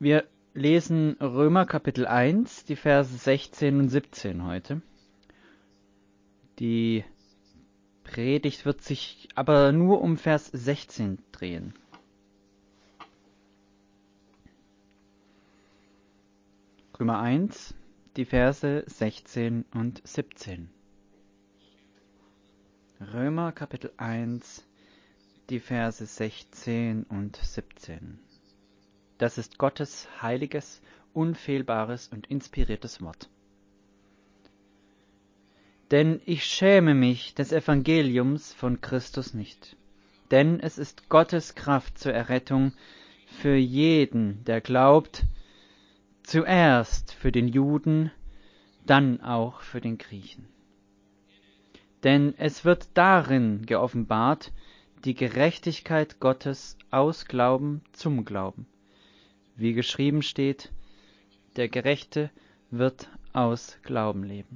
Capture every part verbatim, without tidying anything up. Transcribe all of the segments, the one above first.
Wir lesen Römer Kapitel eins, die Verse sechzehn und siebzehn heute. Die Predigt wird sich aber nur um Vers sechzehn drehen. Römer eins, die Verse sechzehn und siebzehn. Römer Kapitel eins, die Verse sechzehn und siebzehn. Das ist Gottes heiliges, unfehlbares und inspiriertes Wort. Denn ich schäme mich des Evangeliums von Christus nicht, denn es ist Gottes Kraft zur Errettung für jeden, der glaubt, zuerst für den Juden, dann auch für den Griechen. Denn es wird darin geoffenbart, die Gerechtigkeit Gottes aus Glauben zum Glauben. Wie geschrieben steht, der Gerechte wird aus Glauben leben.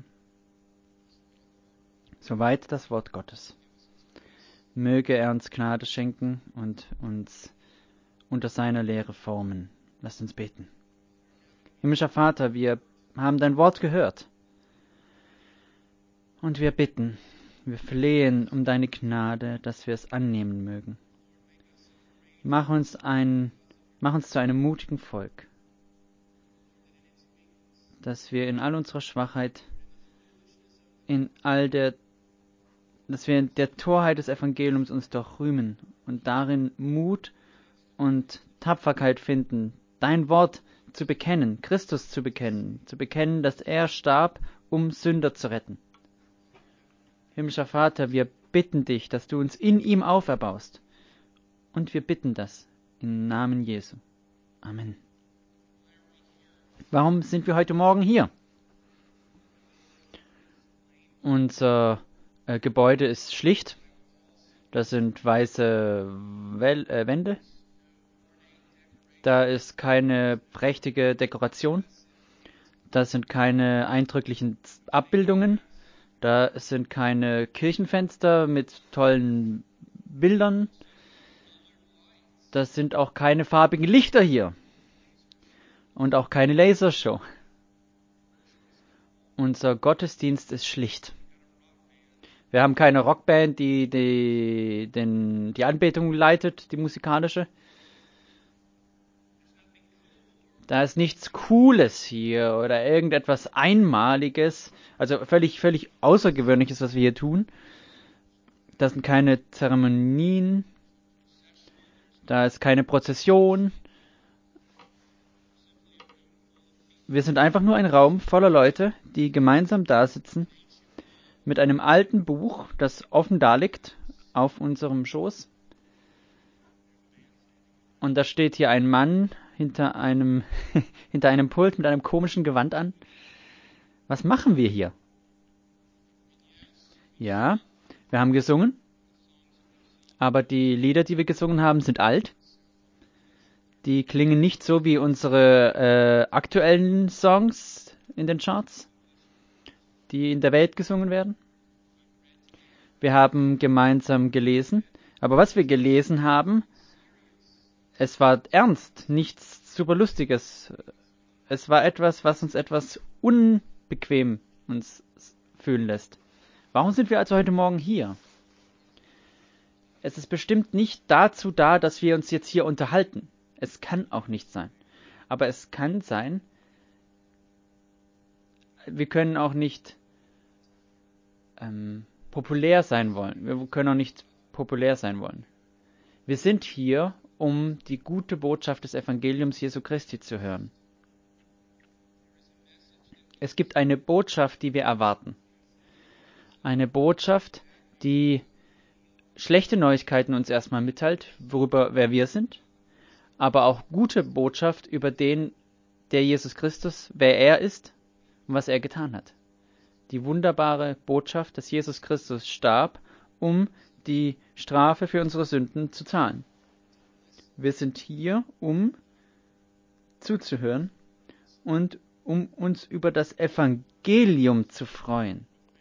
Soweit das Wort Gottes. Möge er uns Gnade schenken und uns unter seiner Lehre formen. Lasst uns beten. Himmlischer Vater, wir haben dein Wort gehört. Und wir bitten, wir flehen um deine Gnade, dass wir es annehmen mögen. Mach uns ein Mach uns zu einem mutigen Volk, dass wir in all unserer Schwachheit, in all der, dass wir in der Torheit des Evangeliums uns doch rühmen und darin Mut und Tapferkeit finden, dein Wort zu bekennen, Christus zu bekennen, zu bekennen, dass er starb, um Sünder zu retten. Himmlischer Vater, wir bitten dich, dass du uns in ihm auferbaust. Und wir bitten das im Namen Jesu. Amen. Warum sind wir heute Morgen hier? Unser äh, Gebäude ist schlicht. Das sind weiße Wel- äh, Wände. Da ist keine prächtige Dekoration. Das sind keine eindrücklichen Abbildungen. Da sind keine Kirchenfenster mit tollen Bildern. Das sind auch keine farbigen Lichter hier. Und auch keine Lasershow. Unser Gottesdienst ist schlicht. Wir haben keine Rockband, die die, den, die Anbetung leitet, die musikalische. Da ist nichts Cooles hier oder irgendetwas Einmaliges, also völlig, völlig Außergewöhnliches, was wir hier tun. Das sind keine Zeremonien. Da ist keine Prozession. Wir sind einfach nur ein Raum voller Leute, die gemeinsam da sitzen, mit einem alten Buch, das offen da liegt, auf unserem Schoß. Und da steht hier ein Mann hinter einem, hinter einem Pult mit einem komischen Gewand an. Was machen wir hier? Ja, wir haben gesungen, aber die Lieder, die wir gesungen haben, sind alt. Die klingen nicht so wie unsere äh, aktuellen Songs in den Charts, die in der Welt gesungen werden. Wir haben gemeinsam gelesen, aber was wir gelesen haben, es war ernst, nichts super Lustiges. Es war etwas, was uns etwas unbequem uns fühlen lässt. Warum sind wir also heute Morgen hier? Es ist bestimmt nicht dazu da, dass wir uns jetzt hier unterhalten. Es kann auch nicht sein. Aber es kann sein, wir können auch nicht ähm, populär sein wollen. Wir können auch nicht populär sein wollen. Wir sind hier, um die gute Botschaft des Evangeliums Jesu Christi zu hören. Es gibt eine Botschaft, die wir erwarten. Eine Botschaft, die schlechte Neuigkeiten uns erstmal mitteilt, worüber wer wir sind, aber auch gute Botschaft über den, der Jesus Christus, wer er ist und was er getan hat. Die wunderbare Botschaft, dass Jesus Christus starb, um die Strafe für unsere Sünden zu zahlen. Wir sind hier, um zuzuhören und um uns über das Evangelium zu freuen.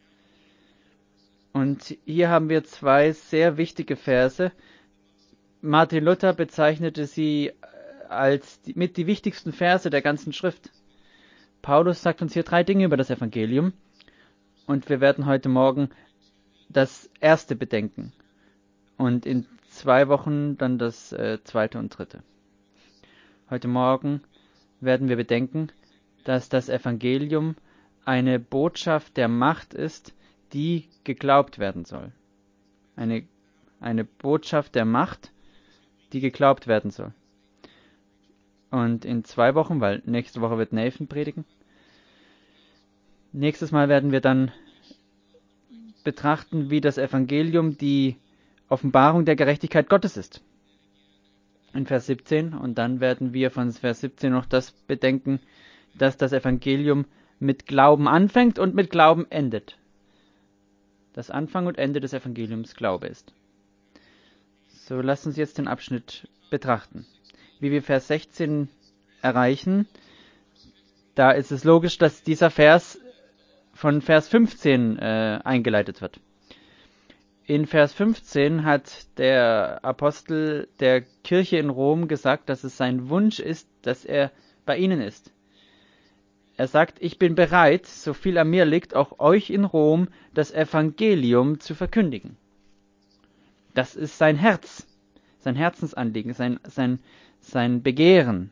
Und hier haben wir zwei sehr wichtige Verse. Martin Luther bezeichnete sie als die, mit die wichtigsten Verse der ganzen Schrift. Paulus sagt uns hier drei Dinge über das Evangelium und wir werden heute Morgen das erste bedenken und in zwei Wochen dann das äh, zweite und dritte. Heute Morgen werden wir bedenken, dass das Evangelium eine Botschaft der Macht ist, die geglaubt werden soll. Eine, eine Botschaft der Macht, die geglaubt werden soll. Und in zwei Wochen, weil nächste Woche wird Nathan predigen, nächstes Mal werden wir dann betrachten, wie das Evangelium die Offenbarung der Gerechtigkeit Gottes ist. In Vers siebzehn. Und dann werden wir von Vers siebzehn noch das bedenken, dass das Evangelium mit Glauben anfängt und mit Glauben endet. Das Anfang und Ende des Evangeliums Glaube ist. So, lasst uns jetzt den Abschnitt betrachten. Wie wir Vers sechzehn erreichen, da ist es logisch, dass dieser Vers von Vers fünfzehn äh, eingeleitet wird. In Vers fünfzehn hat der Apostel der Kirche in Rom gesagt, dass es sein Wunsch ist, dass er bei ihnen ist. Er sagt, ich bin bereit, so viel an mir liegt, auch euch in Rom das Evangelium zu verkündigen. Das ist sein Herz, sein Herzensanliegen, sein, sein, sein Begehren.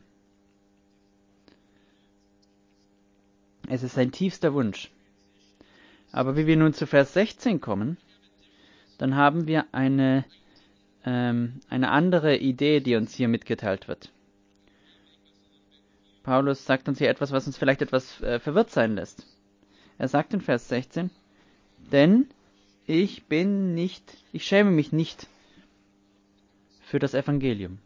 Es ist sein tiefster Wunsch. Aber wie wir nun zu Vers sechzehn kommen, dann haben wir eine, ähm, eine andere Idee, die uns hier mitgeteilt wird. Paulus sagt uns hier etwas, was uns vielleicht etwas äh, verwirrt sein lässt. Er sagt in Vers sechzehn, denn ich bin nicht, ich schäme mich nicht für das Evangelium.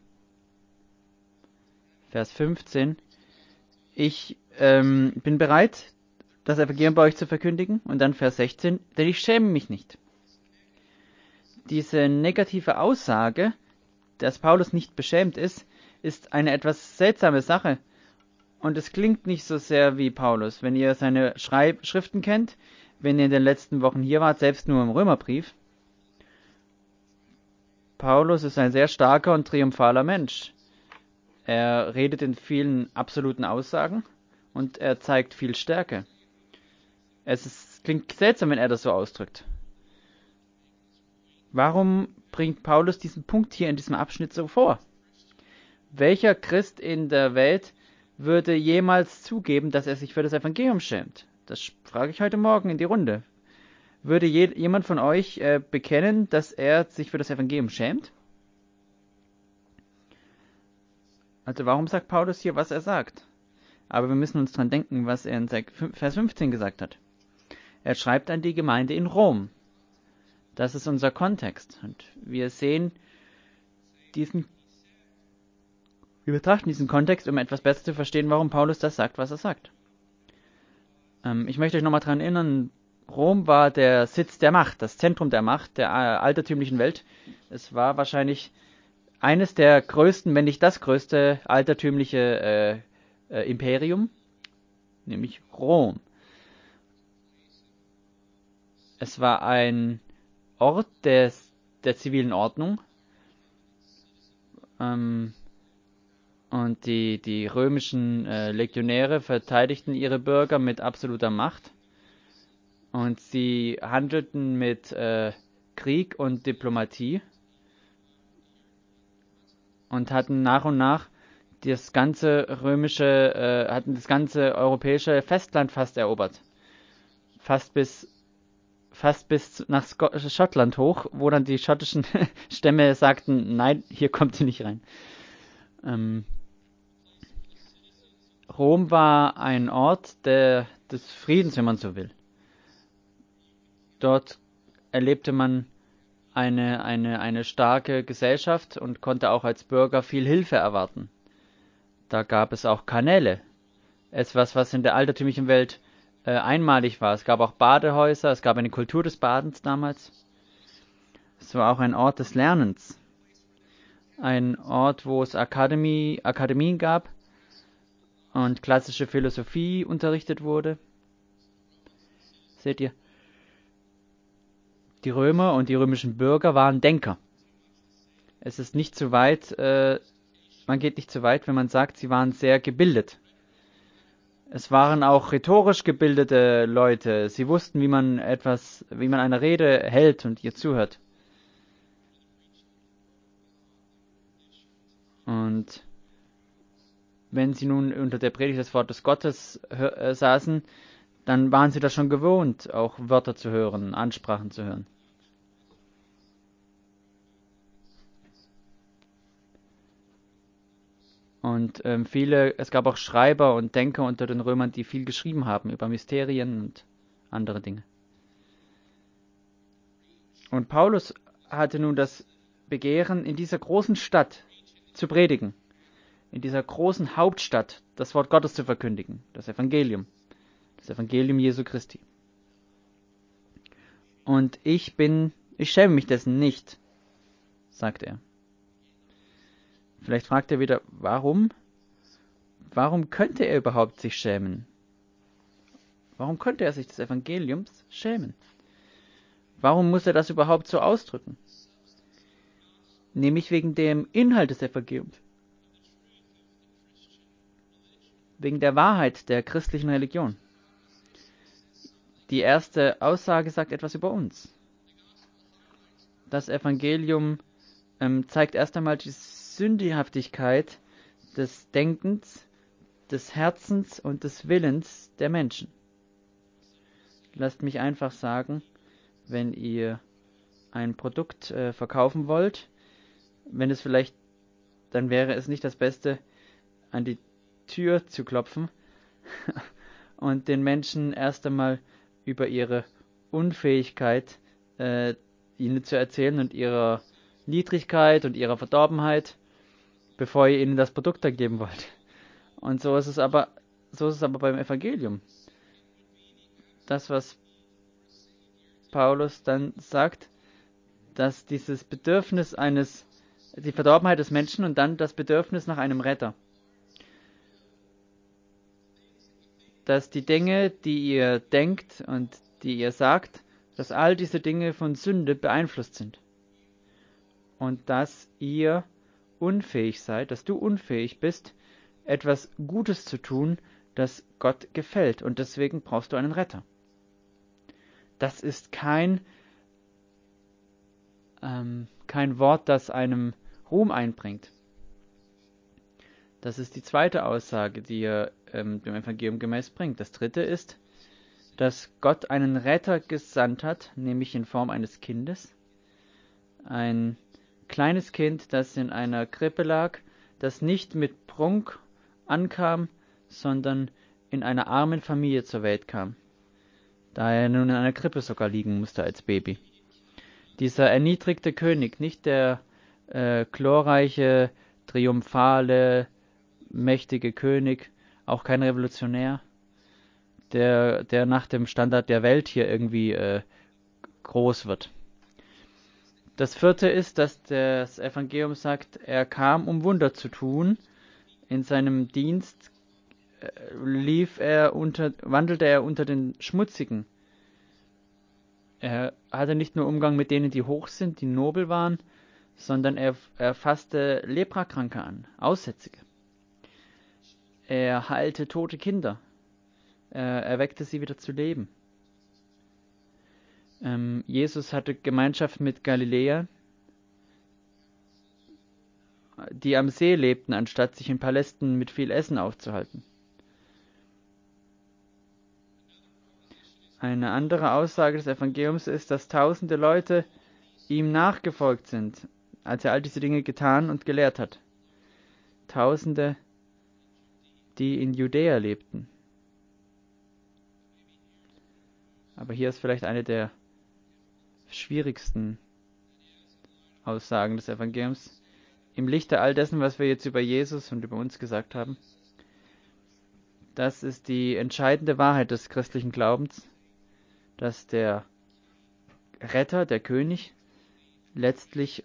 Vers fünfzehn, ich ähm, bin bereit, das Evangelium bei euch zu verkündigen. Und dann Vers sechzehn, denn ich schäme mich nicht. Diese negative Aussage, dass Paulus nicht beschämt ist, ist eine etwas seltsame Sache. Und es klingt nicht so sehr wie Paulus. Wenn ihr seine Schreib- Schriften kennt, wenn ihr in den letzten Wochen hier wart, selbst nur im Römerbrief, Paulus ist ein sehr starker und triumphaler Mensch. Er redet in vielen absoluten Aussagen und er zeigt viel Stärke. Es ist, klingt seltsam, wenn er das so ausdrückt. Warum bringt Paulus diesen Punkt hier in diesem Abschnitt so vor? Welcher Christ in der Welt würde jemals zugeben, dass er sich für das Evangelium schämt? Das frage ich heute Morgen in die Runde. Würde je, jemand von euch äh, bekennen, dass er sich für das Evangelium schämt? Also warum sagt Paulus hier, was er sagt? Aber wir müssen uns dran denken, was er in Vers fünfzehn gesagt hat. Er schreibt an die Gemeinde in Rom. Das ist unser Kontext. Und wir sehen diesen, wir betrachten diesen Kontext, um etwas besser zu verstehen, warum Paulus das sagt, was er sagt. Ähm, ich möchte euch nochmal daran erinnern, Rom war der Sitz der Macht, das Zentrum der Macht der äh, altertümlichen Welt. Es war wahrscheinlich eines der größten, wenn nicht das größte altertümliche äh, äh, Imperium, nämlich Rom. Es war ein Ort des, der zivilen Ordnung. Ähm, und die, die römischen äh, Legionäre verteidigten ihre Bürger mit absoluter Macht. Und sie handelten mit äh, Krieg und Diplomatie. Und hatten nach und nach das ganze römische, äh, hatten das ganze europäische Festland fast erobert. Fast bis fast bis nach Sko- Schottland hoch, wo dann die schottischen Stämme sagten, nein, hier kommt ihr nicht rein. Ähm, Rom war ein Ort der, des Friedens, wenn man so will. Dort erlebte man eine, eine, eine starke Gesellschaft und konnte auch als Bürger viel Hilfe erwarten. Da gab es auch Kanäle. Etwas, was in der altertümlichen Welt äh, einmalig war. Es gab auch Badehäuser, es gab eine Kultur des Badens damals. Es war auch ein Ort des Lernens. Ein Ort, wo es Akademie, Akademien gab und klassische Philosophie unterrichtet wurde. Seht ihr? Die Römer und die römischen Bürger waren Denker. Es ist nicht zu weit äh, man geht nicht zu weit, wenn man sagt, sie waren sehr gebildet. Es waren auch rhetorisch gebildete Leute. Sie wussten, wie man etwas, wie man eine Rede hält und ihr zuhört. Und wenn sie nun unter der Predigt des Wortes Gottes äh, saßen, dann waren sie das schon gewohnt, auch Wörter zu hören, Ansprachen zu hören. Und ähm, viele, es gab auch Schreiber und Denker unter den Römern, die viel geschrieben haben über Mysterien und andere Dinge. Und Paulus hatte nun das Begehren, in dieser großen Stadt zu predigen, in dieser großen Hauptstadt das Wort Gottes zu verkündigen, das Evangelium, das Evangelium Jesu Christi. Und ich bin, ich schäme mich dessen nicht, sagt er. Vielleicht fragt er wieder, warum? Warum könnte er überhaupt sich schämen? Warum könnte er sich des Evangeliums schämen? Warum muss er das überhaupt so ausdrücken? Nämlich wegen dem Inhalt des Evangeliums. Wegen der Wahrheit der christlichen Religion. Die erste Aussage sagt etwas über uns. Das Evangelium ähm, zeigt erst einmal die Sündhaftigkeit des Denkens, des Herzens und des Willens der Menschen. Lasst mich einfach sagen, wenn ihr ein Produkt äh, verkaufen wollt, wenn es vielleicht, dann wäre es nicht das Beste, an die Tür zu klopfen und den Menschen erst einmal über ihre Unfähigkeit äh, ihnen zu erzählen und ihrer Niedrigkeit und ihrer Verdorbenheit, bevor ihr ihnen das Produkt dann geben wollt. Und so ist es aber, so ist es aber beim Evangelium. Das, was Paulus dann sagt, dass dieses Bedürfnis eines, die Verdorbenheit des Menschen und dann das Bedürfnis nach einem Retter, dass die Dinge, die ihr denkt und die ihr sagt, dass all diese Dinge von Sünde beeinflusst sind. Und dass ihr unfähig seid, dass du unfähig bist, etwas Gutes zu tun, das Gott gefällt. Und deswegen brauchst du einen Retter. Das ist kein, ähm, kein Wort, das einem Ruhm einbringt. Das ist die zweite Aussage, die er ähm, dem Evangelium gemäß bringt. Das dritte ist, dass Gott einen Retter gesandt hat, nämlich in Form eines Kindes. Ein kleines Kind, das in einer Krippe lag, das nicht mit Prunk ankam, sondern in einer armen Familie zur Welt kam, da er nun in einer Krippe sogar liegen musste als Baby. Dieser erniedrigte König, nicht der äh, glorreiche, triumphale, mächtige König, auch kein Revolutionär, der, der nach dem Standard der Welt hier irgendwie äh, groß wird. Das vierte ist, dass das Evangelium sagt, er kam, um Wunder zu tun. In seinem Dienst äh, lief er unter, wandelte er unter den Schmutzigen. Er hatte nicht nur Umgang mit denen, die hoch sind, die nobel waren, sondern er, er fasste Leprakranke an, Aussätzige. Er heilte tote Kinder. Er erweckte sie wieder zu Leben. Ähm, Jesus hatte Gemeinschaft mit Galiläern, die am See lebten, anstatt sich in Palästen mit viel Essen aufzuhalten. Eine andere Aussage des Evangeliums ist, dass tausende Leute ihm nachgefolgt sind, als er all diese Dinge getan und gelehrt hat. Tausende, die in Judäa lebten. Aber hier ist vielleicht eine der schwierigsten Aussagen des Evangeliums. Im Lichte all dessen, was wir jetzt über Jesus und über uns gesagt haben. Das ist die entscheidende Wahrheit des christlichen Glaubens, dass der Retter, der König, letztlich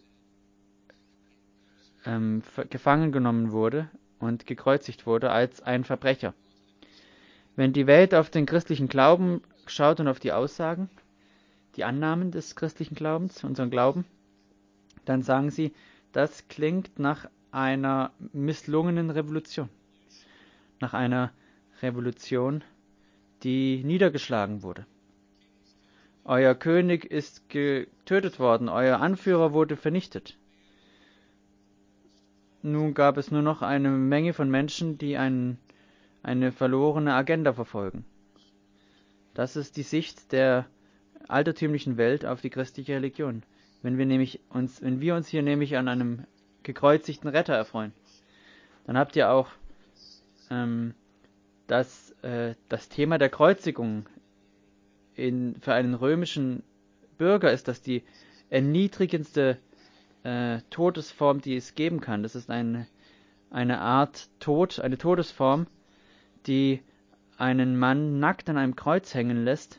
ähm, gefangen genommen wurde und gekreuzigt wurde als ein Verbrecher. Wenn die Welt auf den christlichen Glauben schaut und auf die Aussagen, die Annahmen des christlichen Glaubens, unseren Glauben, dann sagen sie, das klingt nach einer misslungenen Revolution. Nach einer Revolution, die niedergeschlagen wurde. Euer König ist getötet worden, euer Anführer wurde vernichtet. Nun gab es nur noch eine Menge von Menschen, die ein, eine verlorene Agenda verfolgen. Das ist die Sicht der altertümlichen Welt auf die christliche Religion. Wenn wir nämlich uns, wenn wir uns hier nämlich an einem gekreuzigten Retter erfreuen, dann habt ihr auch ähm, das, äh, das Thema der Kreuzigung in, für einen römischen Bürger ist das die erniedrigendste äh, Todesform, die es geben kann. Das ist eine, eine Art Tod, eine Todesform, die einen Mann nackt an einem Kreuz hängen lässt,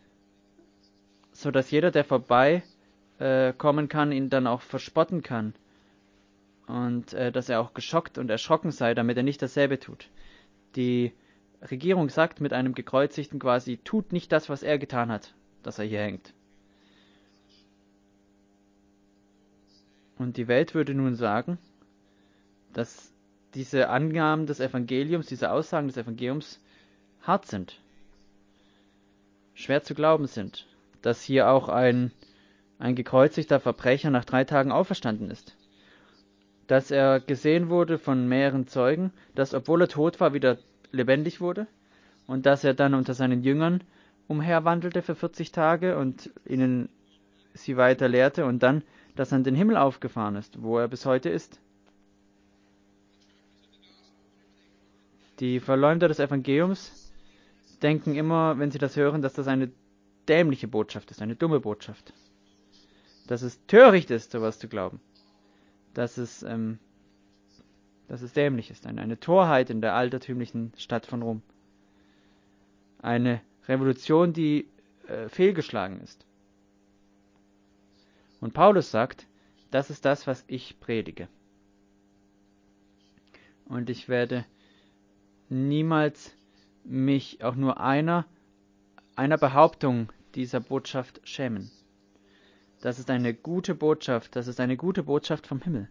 so dass jeder, der vorbei äh, kommen kann, ihn dann auch verspotten kann. Und äh, dass er auch geschockt und erschrocken sei, damit er nicht dasselbe tut. Die Regierung sagt mit einem Gekreuzigten quasi, tut nicht das, was er getan hat, dass er hier hängt. Und die Welt würde nun sagen, dass diese Angaben des Evangeliums, diese Aussagen des Evangeliums hart sind, schwer zu glauben sind, dass hier auch ein, ein gekreuzigter Verbrecher nach drei Tagen auferstanden ist, dass er gesehen wurde von mehreren Zeugen, dass, obwohl er tot war, wieder lebendig wurde und dass er dann unter seinen Jüngern umherwandelte für vierzig Tage und ihnen sie weiter lehrte und dann, dass er in den Himmel aufgefahren ist, wo er bis heute ist. Die Verleumder des Evangeliums denken immer, wenn sie das hören, dass das eine dämliche Botschaft ist, eine dumme Botschaft. Dass es töricht ist, sowas zu glauben. Dass es, ähm, dass es dämlich ist, eine, eine Torheit in der altertümlichen Stadt von Rom. Eine Revolution, die äh, fehlgeschlagen ist. Und Paulus sagt, das ist das, was ich predige. Und ich werde niemals mich auch nur einer, einer Behauptung dieser Botschaft schämen. Das ist eine gute Botschaft, das ist eine gute Botschaft vom Himmel.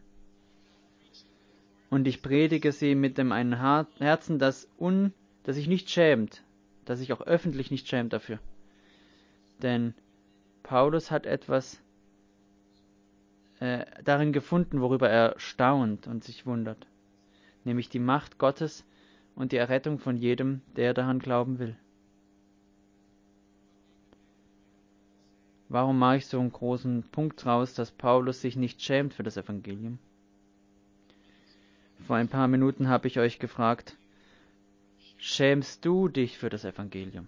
Und ich predige sie mit dem einen Herzen, das, un, das sich nicht schämt, das sich auch öffentlich nicht schämt dafür. Denn Paulus hat etwas äh, darin gefunden, worüber er staunt und sich wundert, nämlich die Macht Gottes und die Errettung von jedem, der daran glauben will. Warum mache ich so einen großen Punkt draus, dass Paulus sich nicht schämt für das Evangelium? Vor ein paar Minuten habe ich euch gefragt, schämst du dich für das Evangelium?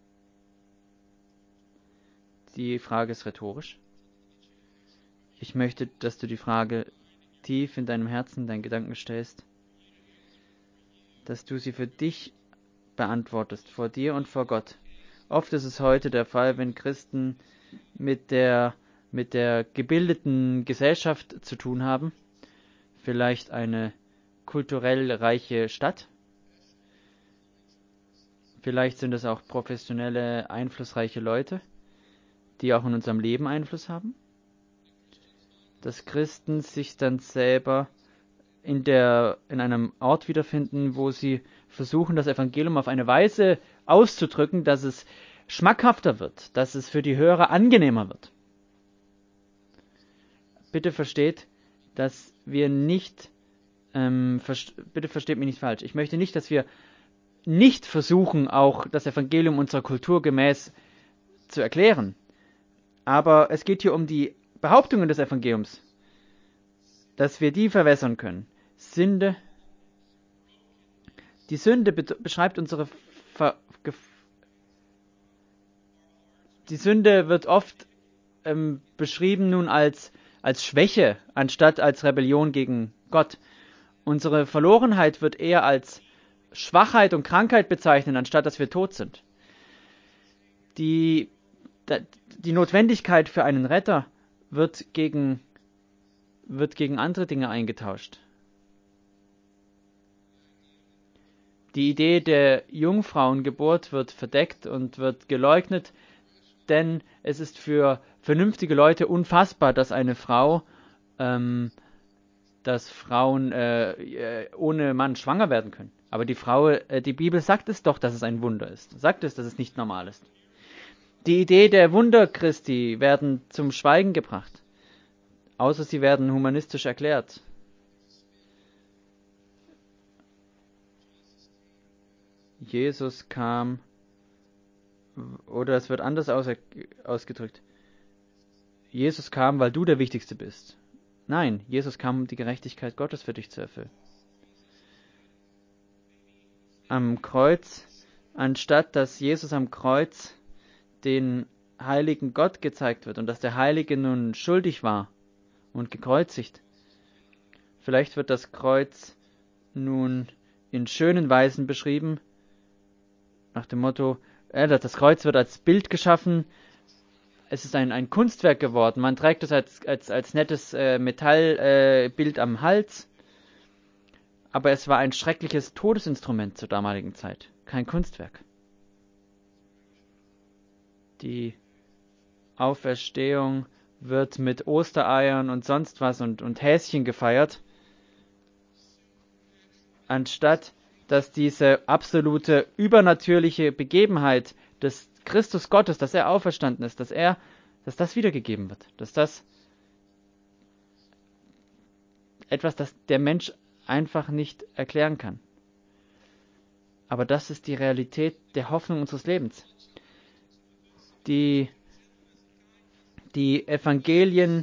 Die Frage ist rhetorisch. Ich möchte, dass du die Frage tief in deinem Herzen, deinen Gedanken stellst, dass du sie für dich beantwortest, vor dir und vor Gott. Oft ist es heute der Fall, wenn Christen mit der, mit der gebildeten Gesellschaft zu tun haben, vielleicht eine kulturell reiche Stadt, vielleicht sind es auch professionelle, einflussreiche Leute, die auch in unserem Leben Einfluss haben, dass Christen sich dann selber in, der, in einem Ort wiederfinden, wo sie versuchen, das Evangelium auf eine Weise auszudrücken, dass es schmackhafter wird, dass es für die Hörer angenehmer wird. Bitte versteht, dass wir nicht, ähm, verst- bitte versteht mich nicht falsch, ich möchte nicht, dass wir nicht versuchen, auch das Evangelium unserer Kultur gemäß zu erklären. Aber es geht hier um die Behauptungen des Evangeliums, dass wir die verwässern können. Sünde, die Sünde be- beschreibt unsere Ver- Ge- die Sünde wird oft ähm, beschrieben nun als, als Schwäche, anstatt als Rebellion gegen Gott. Unsere Verlorenheit wird eher als Schwachheit und Krankheit bezeichnet, anstatt dass wir tot sind. Die, die Notwendigkeit für einen Retter wird gegen, wird gegen andere Dinge eingetauscht. Die Idee der Jungfrauengeburt wird verdeckt und wird geleugnet, denn es ist für vernünftige Leute unfassbar, dass eine Frau, ähm, dass Frauen äh, äh, ohne Mann schwanger werden können. Aber die Frau, äh, die Bibel sagt es doch, dass es ein Wunder ist. Sagt es, dass es nicht normal ist. Die Idee der Wunder Christi werden zum Schweigen gebracht. Außer sie werden humanistisch erklärt. Jesus kam, oder es wird anders aus, ausgedrückt. Jesus kam, weil du der Wichtigste bist. Nein, Jesus kam, um die Gerechtigkeit Gottes für dich zu erfüllen. Am Kreuz, anstatt dass Jesus am Kreuz den heiligen Gott gezeigt wird und dass der Heilige nun schuldig war und gekreuzigt. Vielleicht wird das Kreuz nun in schönen Weisen beschrieben, nach dem Motto, äh, das Kreuz wird als Bild geschaffen, es ist ein, ein Kunstwerk geworden, man trägt es als, als, als nettes äh, Metallbild äh, am Hals, aber es war ein schreckliches Todesinstrument zur damaligen Zeit, kein Kunstwerk. Die Auferstehung wird mit Ostereiern und sonst was und, und Häschen gefeiert, anstatt dass diese absolute übernatürliche Begebenheit des Christus Gottes, dass er auferstanden ist, dass er, dass das wiedergegeben wird, dass das etwas, das der Mensch einfach nicht erklären kann. Aber das ist die Realität der Hoffnung unseres Lebens. Die, die Evangelien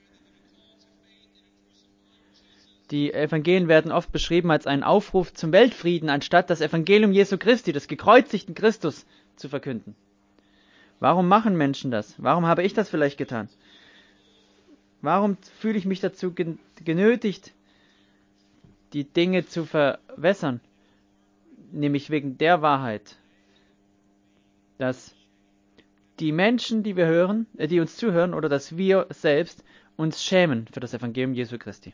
Die Evangelien werden oft beschrieben als einen Aufruf zum Weltfrieden, anstatt das Evangelium Jesu Christi, des gekreuzigten Christus, zu verkünden. Warum machen Menschen das? Warum habe ich das vielleicht getan? Warum fühle ich mich dazu genötigt, die Dinge zu verwässern? Nämlich wegen der Wahrheit, dass die Menschen, die wir hören, äh, die uns zuhören, oder dass wir selbst uns schämen für das Evangelium Jesu Christi.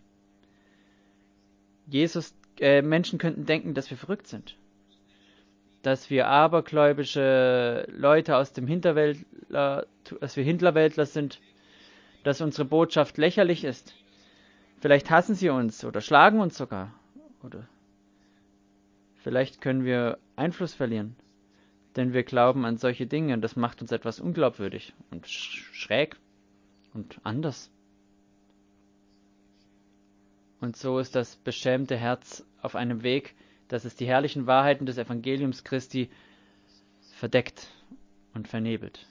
Jesus, äh, Menschen könnten denken, dass wir verrückt sind. Dass wir abergläubische Leute aus dem Hinterwäldler, dass wir Hinterwäldler sind, dass unsere Botschaft lächerlich ist. Vielleicht hassen sie uns oder schlagen uns sogar. Oder vielleicht können wir Einfluss verlieren. Denn wir glauben an solche Dinge und das macht uns etwas unglaubwürdig und schräg und anders. Und so ist das beschämte Herz auf einem Weg, dass es die herrlichen Wahrheiten des Evangeliums Christi verdeckt und vernebelt.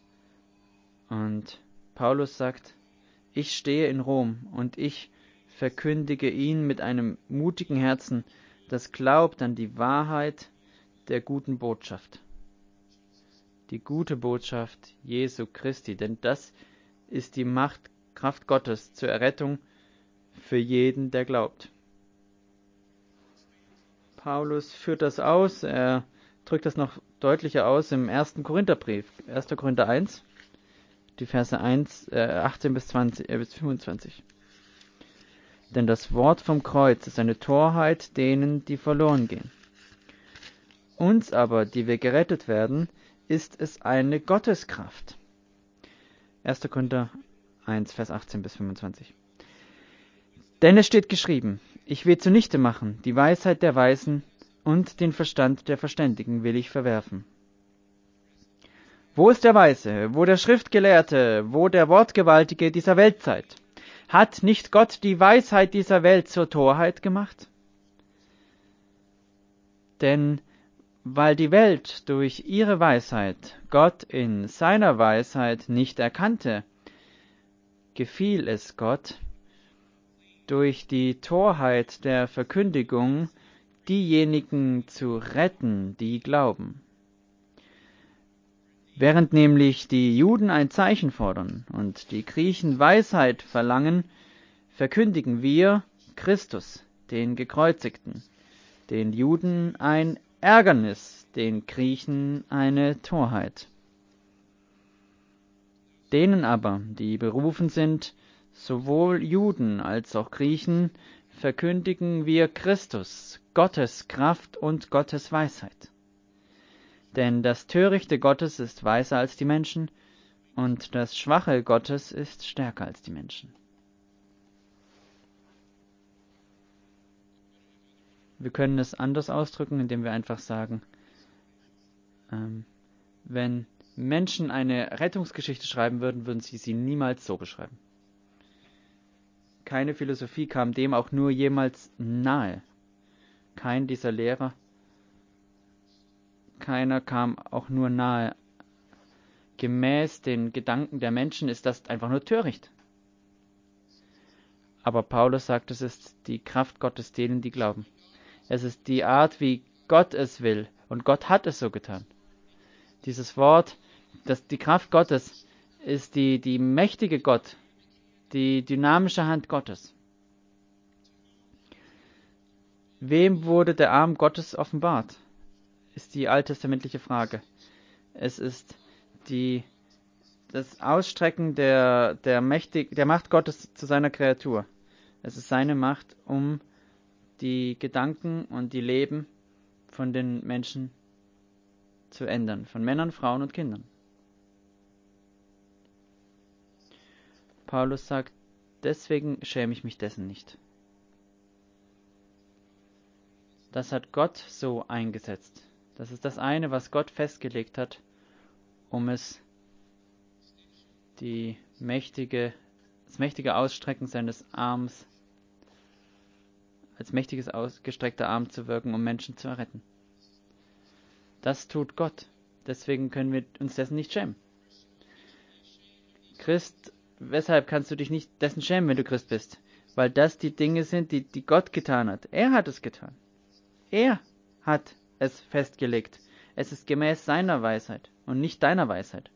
Und Paulus sagt, ich stehe in Rom und ich verkündige ihn mit einem mutigen Herzen, das glaubt an die Wahrheit der guten Botschaft. Die gute Botschaft Jesu Christi, denn das ist die Macht, Kraft Gottes zur Errettung für jeden, der glaubt. Paulus führt das aus, er drückt das noch deutlicher aus im ersten Korintherbrief, erster Korinther eins, die Verse eins, äh, achtzehn bis, zwanzig, äh, bis fünfundzwanzig. Denn das Wort vom Kreuz ist eine Torheit denen, die verloren gehen. Uns aber, die wir gerettet werden, ist es eine Gotteskraft. erster Korinther eins, Vers achtzehn bis fünfundzwanzig. Denn es steht geschrieben, ich will zunichte machen, die Weisheit der Weisen und den Verstand der Verständigen will ich verwerfen. Wo ist der Weise, wo der Schriftgelehrte, wo der Wortgewaltige dieser Weltzeit? Hat nicht Gott die Weisheit dieser Welt zur Torheit gemacht? Denn weil die Welt durch ihre Weisheit Gott in seiner Weisheit nicht erkannte, gefiel es Gott, durch die Torheit der Verkündigung diejenigen zu retten, die glauben. Während nämlich die Juden ein Zeichen fordern und die Griechen Weisheit verlangen, verkündigen wir Christus, den Gekreuzigten, den Juden ein Ärgernis, den Griechen eine Torheit. Denen aber, die berufen sind, sowohl Juden als auch Griechen, verkündigen wir Christus, Gottes Kraft und Gottes Weisheit. Denn das Törichte Gottes ist weiser als die Menschen, und das Schwache Gottes ist stärker als die Menschen. Wir können es anders ausdrücken, indem wir einfach sagen, ähm, wenn Menschen eine Rettungsgeschichte schreiben würden, würden sie sie niemals so beschreiben. Keine Philosophie kam dem auch nur jemals nahe. Kein dieser Lehrer, keiner kam auch nur nahe. Gemäß den Gedanken der Menschen ist das einfach nur töricht. Aber Paulus sagt, es ist die Kraft Gottes denen, die glauben. Es ist die Art, wie Gott es will. Und Gott hat es so getan. Dieses Wort, das, die Kraft Gottes, ist die, die mächtige Gott, die dynamische Hand Gottes. Wem wurde der Arm Gottes offenbart? Ist die alttestamentliche Frage. Es ist die, das Ausstrecken der, der, Mächtig, der Macht Gottes zu seiner Kreatur. Es ist seine Macht, um die Gedanken und die Leben von den Menschen zu ändern, von Männern, Frauen und Kindern. Paulus sagt, deswegen schäme ich mich dessen nicht. Das hat Gott so eingesetzt. Das ist das eine, was Gott festgelegt hat, um es die mächtige, das mächtige Ausstrecken seines Arms als mächtiges ausgestreckter Arm zu wirken, um Menschen zu erretten. Das tut Gott. Deswegen können wir uns dessen nicht schämen. Christ, weshalb kannst du dich nicht dessen schämen, wenn du Christ bist? Weil das die Dinge sind, die, die Gott getan hat. Er hat es getan. Er hat es festgelegt. Es ist gemäß seiner Weisheit und nicht deiner Weisheit.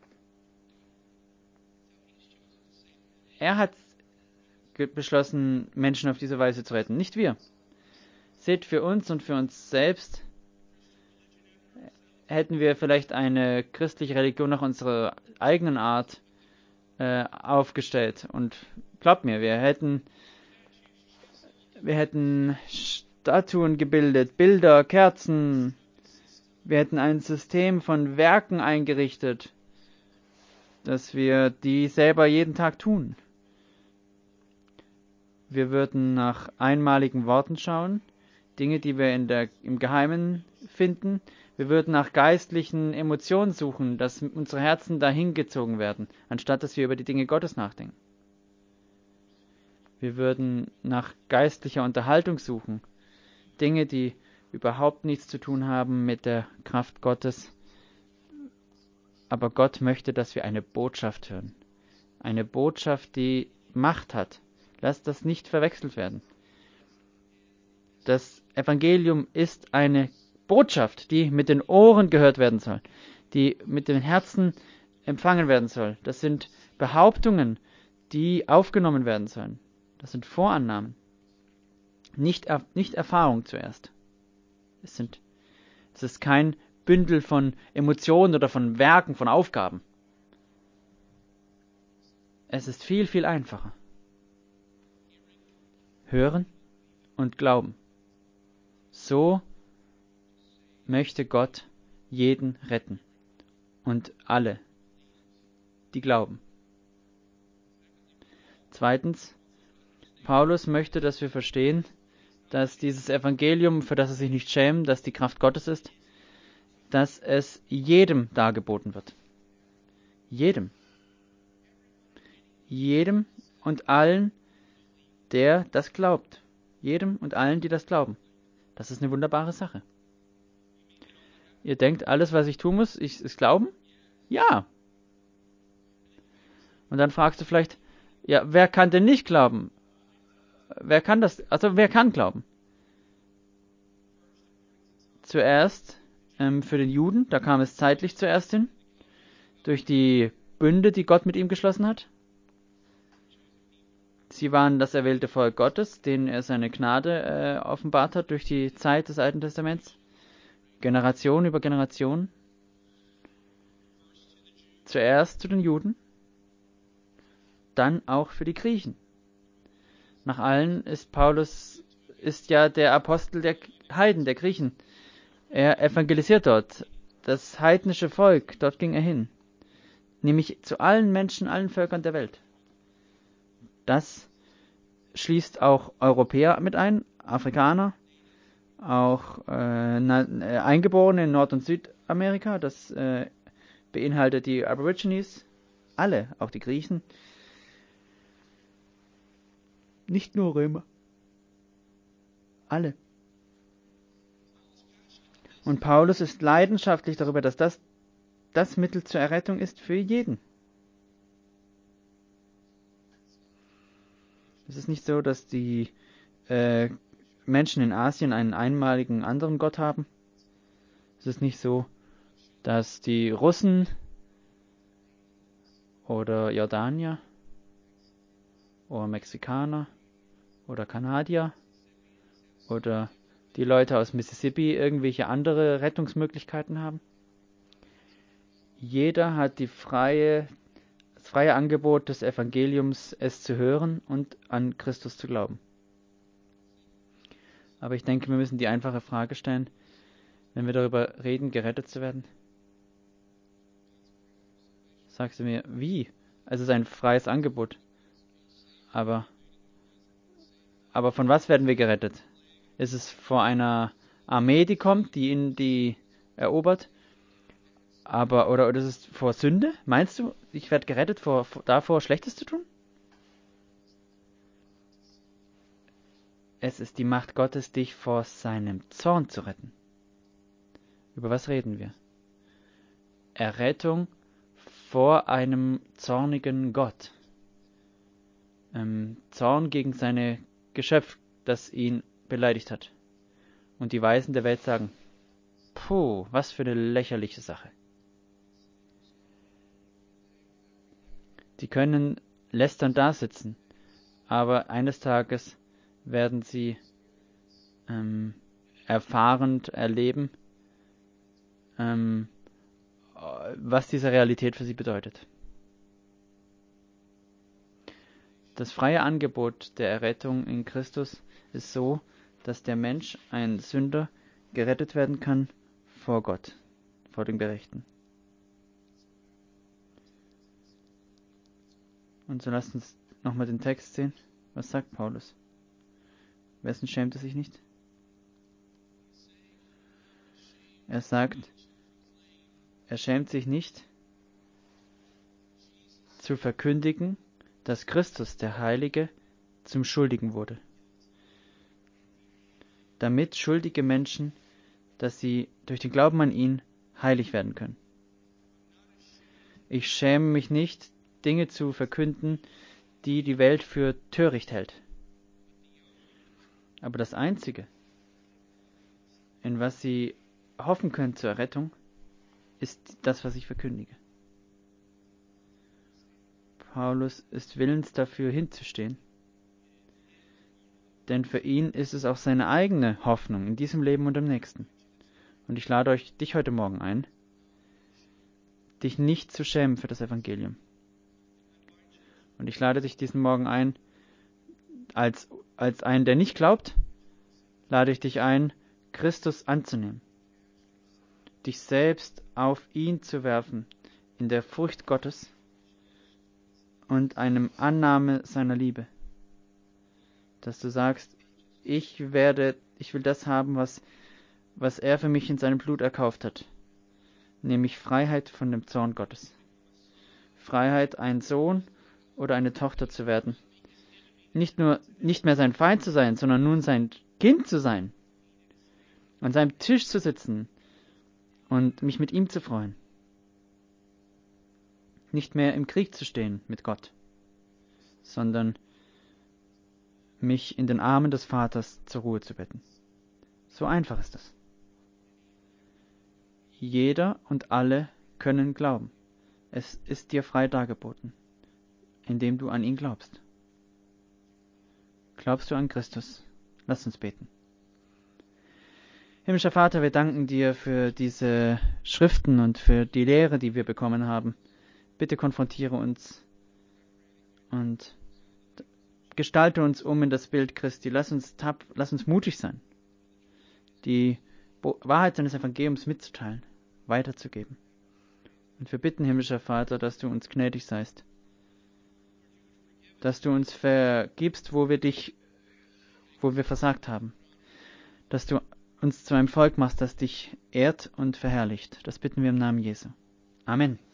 Er hat beschlossen, Menschen auf diese Weise zu retten, nicht wir. Seht, für uns und für uns selbst hätten wir vielleicht eine christliche Religion nach unserer eigenen Art äh, aufgestellt. Und glaubt mir, wir hätten, wir hätten Statuen gebildet, Bilder, Kerzen. Wir hätten ein System von Werken eingerichtet, dass wir die selber jeden Tag tun. Wir würden nach einmaligen Worten schauen, Dinge, die wir in der, im Geheimen finden. Wir würden nach geistlichen Emotionen suchen, dass unsere Herzen dahin gezogen werden, anstatt dass wir über die Dinge Gottes nachdenken. Wir würden nach geistlicher Unterhaltung suchen, Dinge, die überhaupt nichts zu tun haben mit der Kraft Gottes. Aber Gott möchte, dass wir eine Botschaft hören. Eine Botschaft, die Macht hat. Lasst das nicht verwechselt werden. Das Evangelium ist eine Botschaft, die mit den Ohren gehört werden soll, die mit dem Herzen empfangen werden soll. Das sind Behauptungen, die aufgenommen werden sollen. Das sind Vorannahmen, nicht, nicht Erfahrung zuerst. Es, sind, es ist kein Bündel von Emotionen oder von Werken, von Aufgaben. Es ist viel, viel einfacher. Hören und glauben. So möchte Gott jeden retten. Und alle, die glauben. Zweitens, Paulus möchte, dass wir verstehen, dass dieses Evangelium, für das er sich nicht schämt, dass die Kraft Gottes ist, dass es jedem dargeboten wird. Jedem. Jedem und allen, der das glaubt. Jedem und allen, die das glauben. Das ist eine wunderbare Sache. Ihr denkt, alles, was ich tun muss, ich, ist glauben? Ja. Und dann fragst du vielleicht, ja, wer kann denn nicht glauben? Wer kann das, also wer kann glauben? Zuerst ähm, für den Juden, da kam es zeitlich zuerst hin, durch die Bünde, die Gott mit ihm geschlossen hat. Sie waren das erwählte Volk Gottes, denen er seine Gnade äh, offenbart hat durch die Zeit des Alten Testaments. Generation über Generation. Zuerst zu den Juden, dann auch für die Griechen. Nach allen ist Paulus ist ja der Apostel der Heiden, der Griechen. Er evangelisiert dort das heidnische Volk, dort ging er hin. Nämlich zu allen Menschen, allen Völkern der Welt. Das schließt auch Europäer mit ein, Afrikaner, auch äh, na, äh, Eingeborene in Nord- und Südamerika. Das äh, beinhaltet die Aborigines, alle, auch die Griechen. Nicht nur Römer. Alle. Und Paulus ist leidenschaftlich darüber, dass das das Mittel zur Errettung ist für jeden. Es ist nicht so, dass die äh, Menschen in Asien einen einmaligen anderen Gott haben. Es ist nicht so, dass die Russen oder Jordanier oder Mexikaner oder Kanadier oder die Leute aus Mississippi irgendwelche andere Rettungsmöglichkeiten haben. Jeder hat die freie, das freie Angebot des Evangeliums, es zu hören und an Christus zu glauben. Aber ich denke, wir müssen die einfache Frage stellen, wenn wir darüber reden, gerettet zu werden. Sagst du mir, wie? Es ist ein freies Angebot. Aber, aber von was werden wir gerettet? Ist es vor einer Armee, die kommt, die ihn die erobert? Aber, oder, oder ist es vor Sünde? Meinst du, ich werde gerettet vor, vor, davor, Schlechtes zu tun? Es ist die Macht Gottes, dich vor seinem Zorn zu retten. Über was reden wir? Errettung vor einem zornigen Gott. Ähm, Zorn gegen seine Geschöpf, das ihn beleidigt hat. Und die Weisen der Welt sagen, puh, was für eine lächerliche Sache. Die können lästernd da sitzen, aber eines Tages werden sie ähm, erfahrend erleben, ähm, was diese Realität für sie bedeutet. Das freie Angebot der Errettung in Christus ist so, dass der Mensch, ein Sünder, gerettet werden kann vor Gott, vor dem Gerechten. Und so lasst uns nochmal den Text sehen. Was sagt Paulus? Wessen schämt er sich nicht? Er sagt, er schämt sich nicht zu verkündigen, dass Christus, der Heilige, zum Schuldigen wurde. Damit schuldige Menschen, dass sie durch den Glauben an ihn heilig werden können. Ich schäme mich nicht, Dinge zu verkünden, die die Welt für töricht hält. Aber das Einzige, in was sie hoffen können zur Errettung, ist das, was ich verkündige. Paulus ist willens dafür hinzustehen, denn für ihn ist es auch seine eigene Hoffnung in diesem Leben und im nächsten. Und ich lade euch, dich heute Morgen ein, dich nicht zu schämen für das Evangelium. Und ich lade dich diesen Morgen ein, als, als einen, der nicht glaubt, lade ich dich ein, Christus anzunehmen, dich selbst auf ihn zu werfen, in der Furcht Gottes und einem Annahme seiner Liebe. Dass du sagst, ich werde, ich will das haben, was, was er für mich in seinem Blut erkauft hat, nämlich Freiheit von dem Zorn Gottes. Freiheit, ein Sohn oder eine Tochter zu werden. Nicht nur, nicht mehr sein Feind zu sein, sondern nun sein Kind zu sein. An seinem Tisch zu sitzen und mich mit ihm zu freuen. Nicht mehr im Krieg zu stehen mit Gott, sondern mich in den Armen des Vaters zur Ruhe zu betten. So einfach ist es. Jeder und alle können glauben. Es ist dir frei dargeboten, indem du an ihn glaubst. Glaubst du an Christus? Lass uns beten. Himmlischer Vater, wir danken dir für diese Schriften und für die Lehre, die wir bekommen haben. Bitte konfrontiere uns und gestalte uns um in das Bild Christi. Lass uns, tap, lass uns mutig sein, die Wahrheit deines Evangeliums mitzuteilen, weiterzugeben. Und wir bitten, himmlischer Vater, dass du uns gnädig seist, dass du uns vergibst, wo wir dich, wo wir versagt haben, dass du uns zu einem Volk machst, das dich ehrt und verherrlicht. Das bitten wir im Namen Jesu. Amen.